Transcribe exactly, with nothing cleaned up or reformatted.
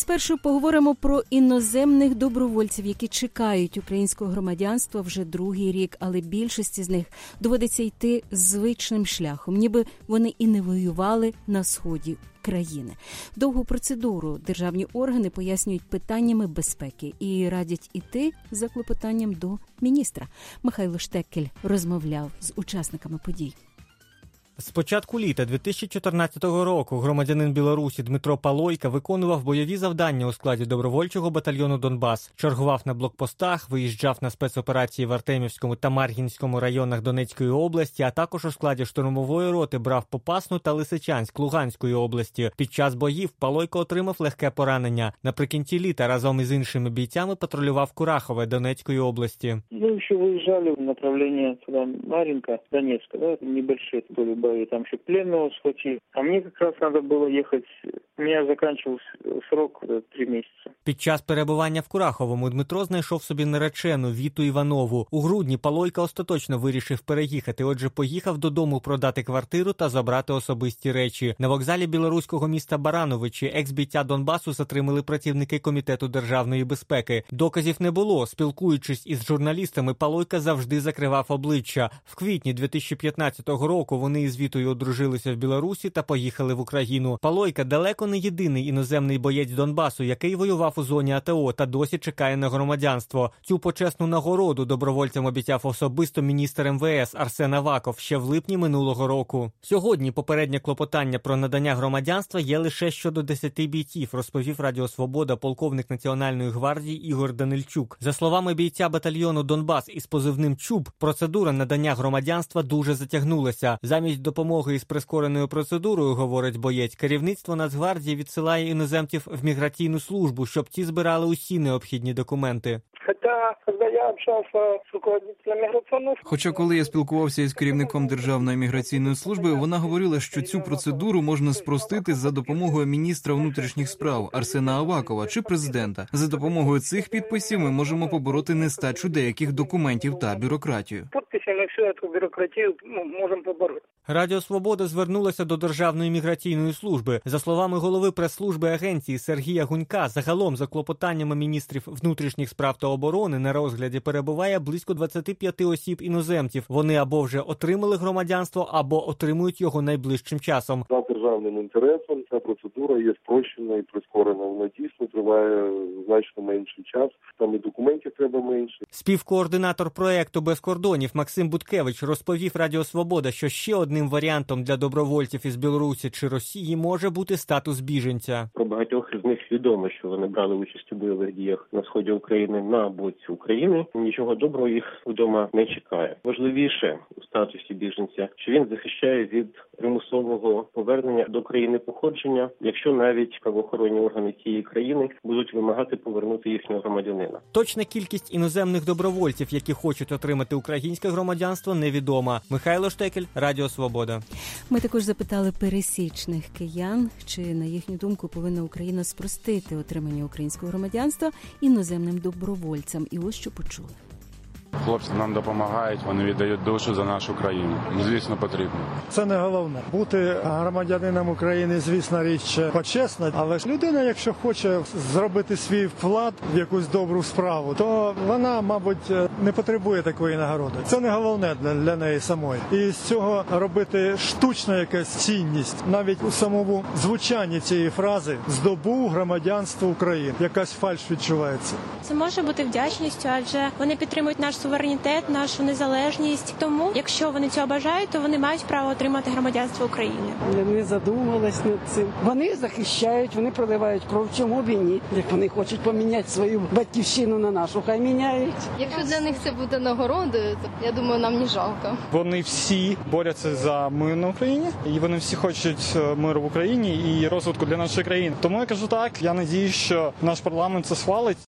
спершу поговоримо про іноземних добровольців, які чекають українського громадянства вже другий рік, але більшості з них доводиться йти звичним шляхом, ніби вони і не воювали на сході країни. Довгу процедуру державні органи пояснюють питаннями безпеки і радять іти за клопотанням до міністра. Михайло Штекель розмовляв з учасниками подій. З початку літа дві тисячі чотирнадцятого року громадянин Білорусі Дмитро Палойка виконував бойові завдання у складі добровольчого батальйону «Донбас». Чергував на блокпостах, виїжджав на спецоперації в Артемівському та Мар'їнському районах Донецької області, а також у складі штурмової роти брав Попасну та Лисичанськ Луганської області. Під час боїв Палойко отримав легке поранення. Наприкінці літа разом із іншими бійцями патрулював Курахове Донецької області. Ми ще виїжджали в направлення туди Мар'їнка, Донецька, да, небольшие були бої, там ще пленного схватили. А мені якраз треба було їхати, у мене закінчився срок три місяці. Під час перебування в Кураховому Дмитро знайшов собі наречену Віту Іванову. У грудні Палойка остаточно вирішив переїхати, отже поїхав додому продати квартиру та забрати особисті речі. На вокзалі білоруського міста Барановичі екс-бійця Донбасу затримали працівники Комітету державної безпеки. Доказів не було. Спілкуючись із журналістами, Палойка завжди закривав обличчя. В квітні дві тисячі п'ятнадцятого року вони із Вітою одружилися в Білорусі та поїхали в Україну. Палойка далеко не єдиний іноземний боєць Донбасу, який воював у зоні АТО та досі чекає на громадянство. Цю почесну нагороду добровольцям обіцяв особисто міністр ем ве ес Арсен Аваков ще в липні минулого року. Сьогодні попереднє клопотання про надання громадянства є лише щодо десяти бійців, розповів Радіо Свобода полковник Національної гвардії Ігор Данильчук. За словами бійця батальйону «Донбас» із позивним «Чуб», процедура надання громадянства дуже затягнулася. Замість допомоги із прискореною процедурою, говорить боєць, керівництво Нацгвардії відсилає іноземців в міграційну службу, щоб ті збирали усі необхідні документи. Хоча коли я спілкувався із керівником Державної міграційної служби, вона говорила, що цю процедуру можна спростити за допомогою міністра внутрішніх справ Арсена Авакова чи президента. За допомогою цих підписів ми можемо побороти нестачу деяких документів та бюрократію. Підписами всю цю бюрократію можемо побороти. Радіо Свобода звернулася до Державної міграційної служби. За словами голови прес-служби агенції Сергія Гунька, загалом за клопотаннями міністрів внутрішніх справ та оборони на розгляді перебуває близько двадцять п'ять осіб іноземців. Вони або вже отримали громадянство, або отримують його найближчим часом. За державним інтересом ця процедура є спрощена і прискорена. Вона дійсно триває значно менший час. Там і документів треба менше. Співкоординатор проекту «Без кордонів» Максим Буткевич розповів Радіо Свобода, що ще одним варіантом для добровольців із Білорусі чи Росії може бути статус біженця. Про багатьох із них відомо, що вони брали участь у бойових діях на сході України на боці України. Нічого доброго їх вдома не чекає. Важливіше у статусі біженця, що він захищає від примусового повернення до країни походження, якщо навіть правоохоронні органи цієї країни будуть вимагати повернути їхнього громадянина. Точна кількість іноземних добровольців, які хочуть отримати українське громадянство, невідома. Михайло Штекель, Радіо Свобода. Ми також запитали пересічних киян, чи, на їхню думку, повинна Україна спростити отримання українського громадянства іноземним добровольцям. І ось що почули. Хлопці нам допомагають, вони віддають душу за нашу країну. Звісно, потрібно. Це не головне. Бути громадянином України, звісно, річ почесна, але ж людина, якщо хоче зробити свій вклад в якусь добру справу, то вона, мабуть, не потребує такої нагороди. Це не головне для, для неї самої. І з цього робити штучну якась цінність. Навіть у самому звучанні цієї фрази «здобув громадянство України». Якась фальш відчувається. Це може бути вдячністю, адже вони підтримують наш суверенітет, нашу незалежність. Тому, якщо вони цього бажають, то вони мають право отримати громадянство України. Я не задумувалась над цим. Вони захищають, вони проливають кров. Чому б і ні? Як вони хочуть поміняти свою батьківщину на нашу, хай міняють. Якщо для них це буде нагородою, то я думаю, нам не жалко. Вони всі борються за мир на Україні, і вони всі хочуть миру в Україні і розвитку для нашої країни. Тому я кажу так, я надію, що наш парламент це схвалить.